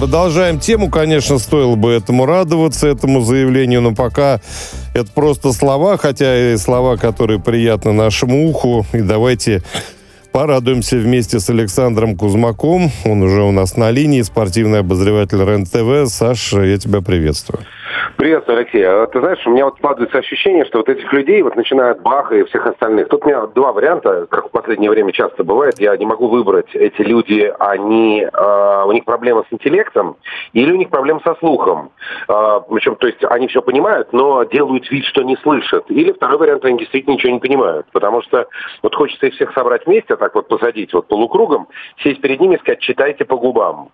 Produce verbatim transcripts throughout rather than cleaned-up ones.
продолжаем тему. Конечно, стоило бы этому радоваться, этому заявлению, но пока это просто слова, хотя и слова, которые приятны нашему уху. И давайте порадуемся вместе с Александром Кузмаком. Он уже у нас на линии, спортивный обозреватель РЕН-ТВ. Саш, я тебя приветствую. Приветствую, Алексей. Ты знаешь, у меня вот складывается ощущение, что вот этих людей, вот начиная от Баха и всех остальных, тут у меня два варианта, как в последнее время часто бывает, я не могу выбрать. Эти люди, они, э, у них проблема с интеллектом или у них проблема со слухом. Э, причем, то есть, они все понимают, но делают вид, что не слышат. Или второй вариант, они действительно ничего не понимают. Потому что вот хочется их всех собрать вместе, так вот посадить вот полукругом, сесть перед ними и сказать: читайте по губам.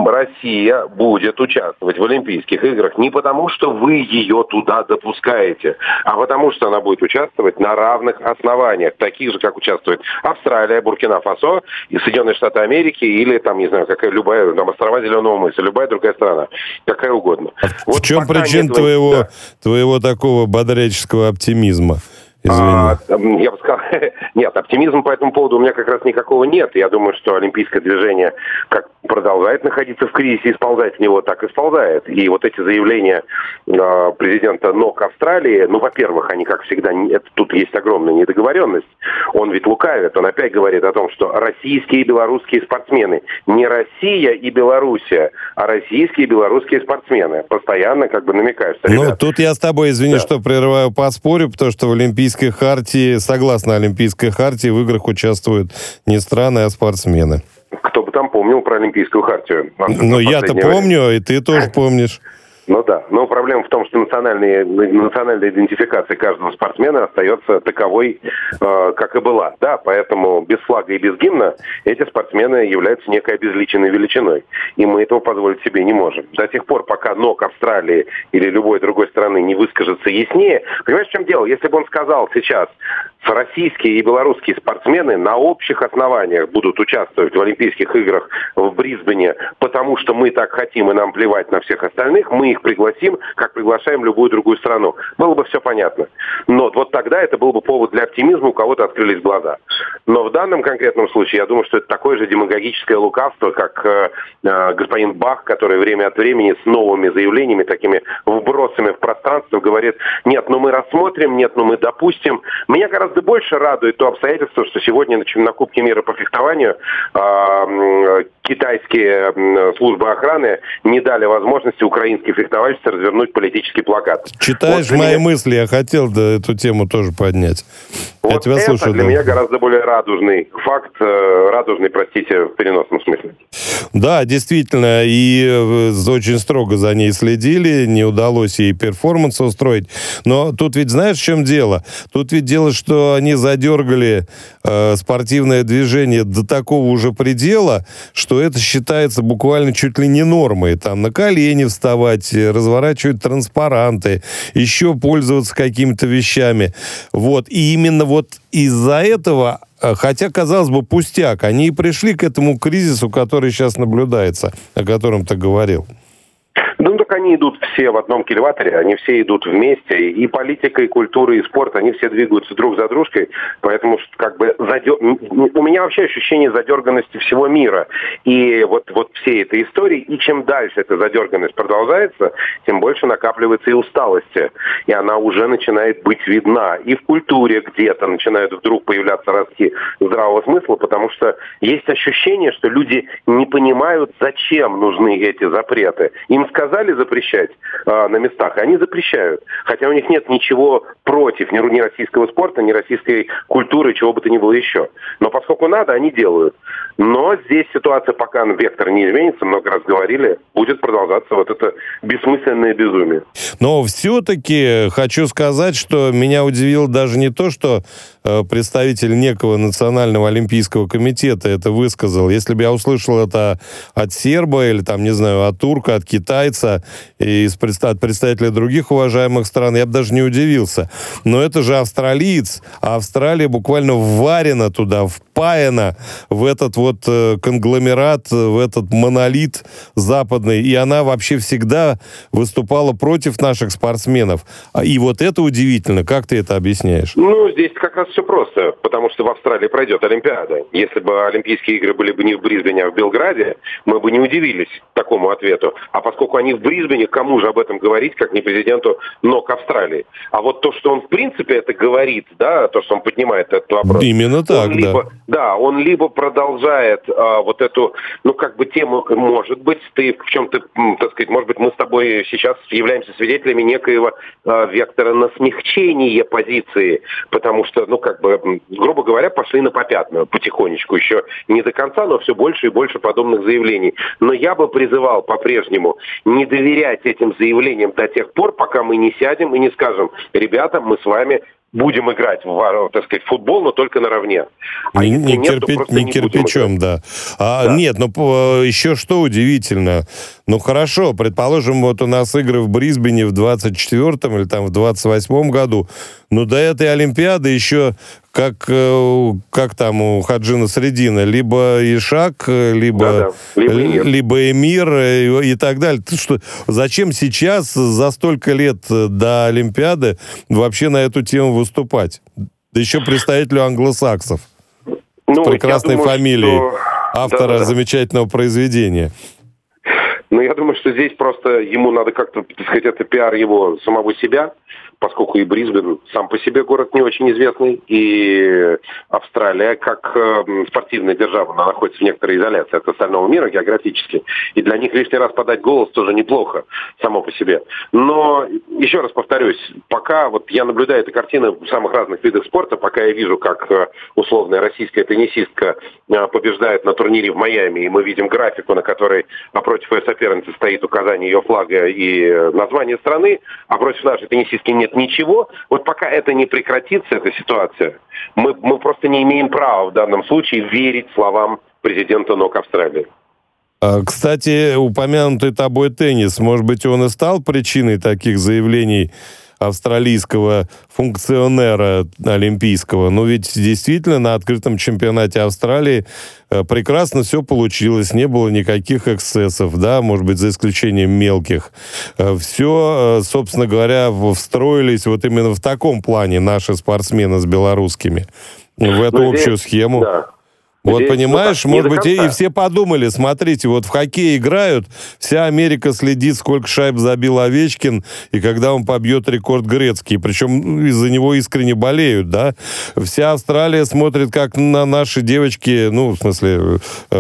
Россия будет участвовать в Олимпийских играх не потому, что вы ее туда допускаете, а потому что она будет участвовать на равных основаниях, таких же, как участвует Австралия, Буркина-Фасо и Соединенные Штаты Америки, или там, не знаю, какая любая, там, острова Зеленого мыса, любая другая страна, какая угодно. А вот в чем причина твоего, да. твоего такого бодряческого оптимизма? А, я бы сказал, нет, оптимизма по этому поводу у меня как раз никакого нет. Я думаю, что олимпийское движение как продолжает находиться в кризисе и сползать в него, так и сползает. И вот эти заявления э, президента НОК Австралии, ну, во-первых, они, как всегда, это, тут есть огромная недоговоренность. Он ведь лукавит, он опять говорит о том, что российские и белорусские спортсмены, не Россия и Белоруссия, а российские и белорусские спортсмены. Постоянно как бы намекают, что, ну, ребят, тут я с тобой, извини, да. что прерываю, поспорю, потому что в Олимпийской хартии, согласно Олимпийской хартии, в играх участвуют не страны, а спортсмены. Кто бы там помнил про Олимпийскую хартию? Ну, я-то помню, время. И ты тоже помнишь. Ну да, но проблема в том, что национальная, национальная идентификация каждого спортсмена остается таковой, э, как и была. Да, поэтому без флага и без гимна эти спортсмены являются некой обезличенной величиной. И мы этого позволить себе не можем. До тех пор, пока НОК Австралии или любой другой страны не выскажется яснее. Понимаешь, в чем дело? Если бы он сказал сейчас: российские и белорусские спортсмены на общих основаниях будут участвовать в Олимпийских играх в Брисбене, потому что мы так хотим и нам плевать на всех остальных, мы их пригласим, как приглашаем любую другую страну. Было бы все понятно. Но вот тогда это был бы повод для оптимизма, у кого-то открылись глаза. Но в данном конкретном случае, я думаю, что это такое же демагогическое лукавство, как э, э, господин Бах, который время от времени с новыми заявлениями, такими вбросами в пространство говорит: нет, ну мы рассмотрим, нет, ну мы допустим. Меня гораздо больше радует то обстоятельство, что сегодня на Кубке мира по фехтованию э, китайские э, службы охраны не дали возможности украинским фехтовальщикам развернуть политический плакат. Читаешь вот мои меня... мысли, я хотел да, эту тему тоже поднять. Вот я тебя это слушаю, для да. меня гораздо более радужный факт, э, радужный, простите, в переносном смысле. Да, действительно, и э, очень строго за ней следили, не удалось ей перформанс устроить. Но тут ведь знаешь, в чем дело? Тут ведь дело, что они задергали э, спортивное движение до такого уже предела, что это считается буквально чуть ли не нормой. Там на колени вставать, разворачивать транспаранты, еще пользоваться какими-то вещами. Вот. И именно вот из-за этого, хотя, казалось бы, пустяк, они и пришли к этому кризису, который сейчас наблюдается, о котором ты говорил. Ну, так они идут все в одном кильваторе, они все идут вместе, и политика, и культура, и спорт, они все двигаются друг за дружкой, поэтому как бы задер... у меня вообще ощущение задерганности всего мира, и вот, вот всей этой истории, и чем дальше эта задерганность продолжается, тем больше накапливается и усталости, и она уже начинает быть видна, и в культуре где-то начинают вдруг появляться ростки здравого смысла, потому что есть ощущение, что люди не понимают, зачем нужны эти запреты. Им сказали запрещать э, на местах, и они запрещают. Хотя у них нет ничего против ни, ни российского спорта, ни российской культуры, чего бы то ни было еще. Но поскольку надо, они делают. Но здесь ситуация, пока вектор не изменится, много раз говорили, будет продолжаться вот это бессмысленное безумие. Но все-таки хочу сказать, что меня удивило даже не то, что э, представитель некого Национального олимпийского комитета это высказал. Если бы я услышал это от серба или, там, не знаю, от турка, от китайца, это и из предста- от представителей других уважаемых стран, я бы даже не удивился. Но это же австралиец, а Австралия буквально вварена туда, впаяна в этот вот э, конгломерат, в этот монолит западный, и она вообще всегда выступала против наших спортсменов. И вот это удивительно. Как ты это объясняешь? Ну, здесь как раз все просто, потому что в Австралии пройдет Олимпиада. Если бы Олимпийские игры были бы не в Брисбене, а в Белграде, мы бы не удивились такому ответу. А поскольку они в Брисбене, кому же об этом говорить, как не президенту НОК Австралии? А вот то, что он в принципе это говорит, да, то, что он поднимает этот вопрос. Именно так, либо, да. Да, он либо продолжает а, вот эту, ну, как бы тему, может быть, ты в чем-то, так сказать, может быть, мы с тобой сейчас являемся свидетелями некоего а, вектора на смягчение позиции, потому что, ну, как бы, грубо говоря, пошли на попятную потихонечку, еще не до конца, но все больше и больше подобных заявлений. Но я бы призывал по-прежнему не доверять этим заявлениям до тех пор, пока мы не сядем и не скажем: ребята, мы с вами будем играть в, так сказать, футбол, но только наравне. А не, не, нет, кирпи... не, не кирпичом, да. А, да. Нет, ну еще что удивительно. Ну хорошо, предположим, вот у нас игры в Брисбене в двадцать четвёртом или там в двадцать восьмом году. Но до этой Олимпиады еще, как, как там у Хаджина Средина, либо Ишак, либо, да, да. Либо, либо Эмир и, и так далее. Что, зачем сейчас, за столько лет до Олимпиады, вообще на эту тему выступать? Да еще представителю англосаксов. Ну, с прекрасной думаю, фамилией что... автора да, да, да. замечательного произведения. Ну, я думаю, что здесь просто ему надо как-то, так сказать, это пиар его самого себя, поскольку и Брисбен сам по себе город не очень известный, и Австралия, как э, спортивная держава, она находится в некоторой изоляции от остального мира географически, и для них лишний раз подать голос тоже неплохо само по себе. Но, еще раз повторюсь, пока вот я наблюдаю эту картину в самых разных видах спорта, пока я вижу, как э, условная российская теннисистка э, побеждает на турнире в Майами, и мы видим графику, на которой напротив ее соперницы стоит указание ее флага и название страны, а против нашей теннисистки нет ничего. Вот пока это не прекратится, эта ситуация, мы, мы просто не имеем права в данном случае верить словам президента НОК Австралии. Кстати, упомянутый тобой теннис, может быть, он и стал причиной таких заявлений австралийского функционера олимпийского. Но ведь действительно на открытом чемпионате Австралии прекрасно все получилось, не было никаких эксцессов, да, может быть, за исключением мелких. Все, собственно говоря, встроились вот именно в таком плане наши спортсмены с белорусскими в эту Но общую здесь, схему. Да. Вот здесь, понимаешь, ну, может быть, и, и все подумали, смотрите, вот в хоккей играют, вся Америка следит, сколько шайб забил Овечкин, и когда он побьет рекорд Грецкий, причем из-за него искренне болеют, да. Вся Австралия смотрит, как на наши девочки, ну, в смысле,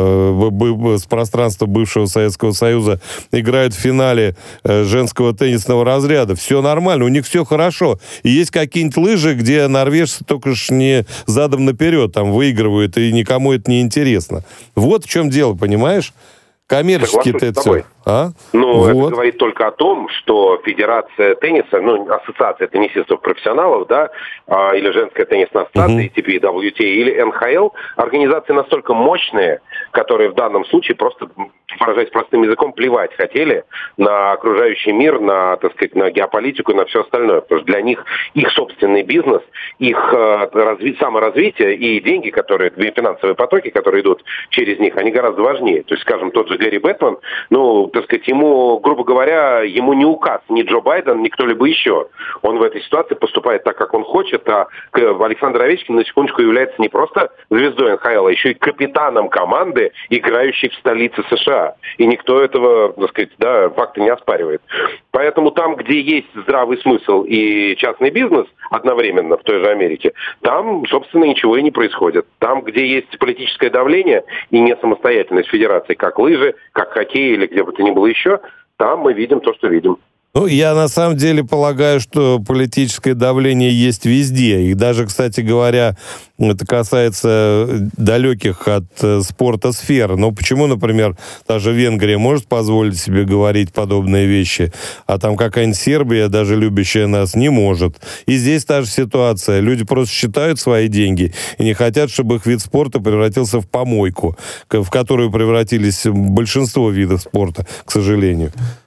э, с пространства бывшего Советского Союза играют в финале э, женского теннисного разряда. Все нормально, у них все хорошо. И есть какие-нибудь лыжи, где норвежцы только ж не задом наперед там выигрывают, и никому это не интересно. Вот в чем дело, понимаешь? Коммерчески это все. А? Ну, вот. Это говорит только о том, что Федерация тенниса, ну, Ассоциация теннисистов-профессионалов, да, а, или Женская теннисная ассоциация, uh-huh. ти пи дабл ю ти, или эн ха эл, организации настолько мощные, которые в данном случае просто, выражаясь простым языком, плевать хотели на окружающий мир, на, так сказать, на геополитику и на все остальное. Потому что для них их собственный бизнес, их э, разви- саморазвитие и деньги, которые, финансовые потоки, которые идут через них, они гораздо важнее. То есть, скажем, тот же Гэри Бэтман, ну, так сказать, ему, грубо говоря, ему не указ ни Джо Байден, ни кто-либо еще. Он в этой ситуации поступает так, как он хочет, а Александр Овечкин, на секундочку, является не просто звездой эн ха эл, а еще и капитаном команды, играющей в столице США. И никто этого, так сказать, да, факта не оспаривает. Поэтому там, где есть здравый смысл и частный бизнес одновременно в той же Америке, там, собственно, ничего и не происходит. Там, где есть политическое давление и не самостоятельность федерации, как лыжи, как хоккей или где бы то ни было еще, там мы видим то, что видим. Ну, я на самом деле полагаю, что политическое давление есть везде. И даже, кстати говоря, это касается далеких от э, спорта сфер. Но почему, например, та же Венгрия может позволить себе говорить подобные вещи, а там какая-нибудь Сербия, даже любящая нас, не может. И здесь та же ситуация. Люди просто считают свои деньги и не хотят, чтобы их вид спорта превратился в помойку, в которую превратились большинство видов спорта, к сожалению.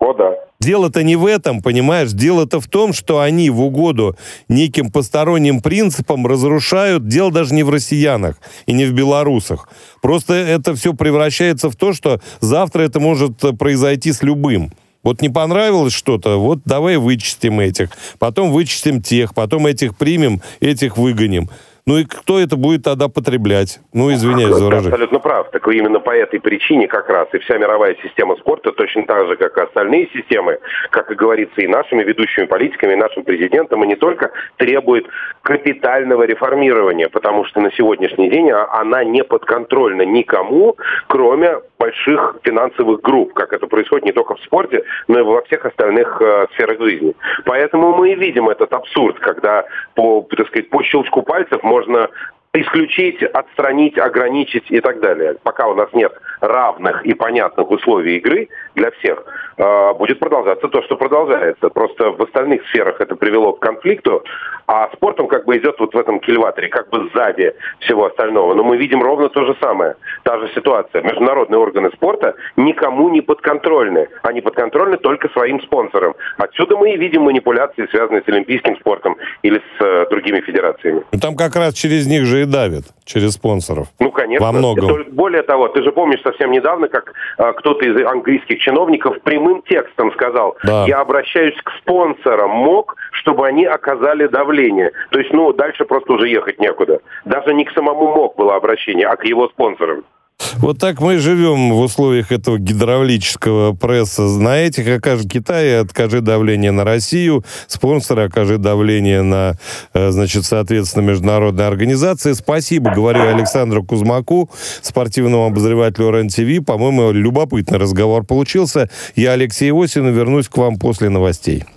О, да. Дело-то не в этом, понимаешь? Дело-то в том, что они в угоду неким посторонним принципам разрушают. Дело даже не в россиянах и не в белорусах. Просто это все превращается в то, что завтра это может произойти с любым. Вот не понравилось что-то, вот давай вычистим этих, потом вычистим тех, потом этих примем, этих выгоним. Ну и кто это будет тогда потреблять? Ну, извиняюсь за выражение. Ты абсолютно прав. Так именно по этой причине как раз и вся мировая система спорта, точно так же, как и остальные системы, как и говорится, и нашими ведущими политиками, и нашим президентом, и не только, требует капитального реформирования, потому что на сегодняшний день она не подконтрольна никому, кроме больших финансовых групп, как это происходит не только в спорте, но и во всех остальных э, сферах жизни. Поэтому мы и видим этот абсурд, когда по, так сказать, по щелчку пальцев можно исключить, отстранить, ограничить и так далее. Пока у нас нет равных и понятных условий игры для всех, э, будет продолжаться то, что продолжается. Просто в остальных сферах это привело к конфликту, а спортом как бы идет вот в этом кильваторе, как бы сзади всего остального. Но мы видим ровно то же самое, та же ситуация. Международные органы спорта никому не подконтрольны. Они подконтрольны только своим спонсорам. Отсюда мы и видим манипуляции, связанные с олимпийским спортом или с э, другими федерациями. Ну, там как раз через них же и давят, через спонсоров. Ну, конечно. Во многом. Более того, ты же помнишь совсем недавно, как э, кто-то из английских чиновников прямым текстом сказал, да. Я обращаюсь к спонсорам МОК, чтобы они оказали давление. То есть, ну, дальше просто уже ехать некуда. Даже не к самому МОК было обращение, а к его спонсорам. Вот так мы живем в условиях этого гидравлического пресса. На этих окажи Китай, откажи давление на Россию, спонсоры окажи давление на, значит, соответственно, международные организации. Спасибо, говорю Александру Кузмаку, спортивному обозревателю РЕН-ТВ. По-моему, любопытный разговор получился. Я Алексей Осин, вернусь к вам после новостей.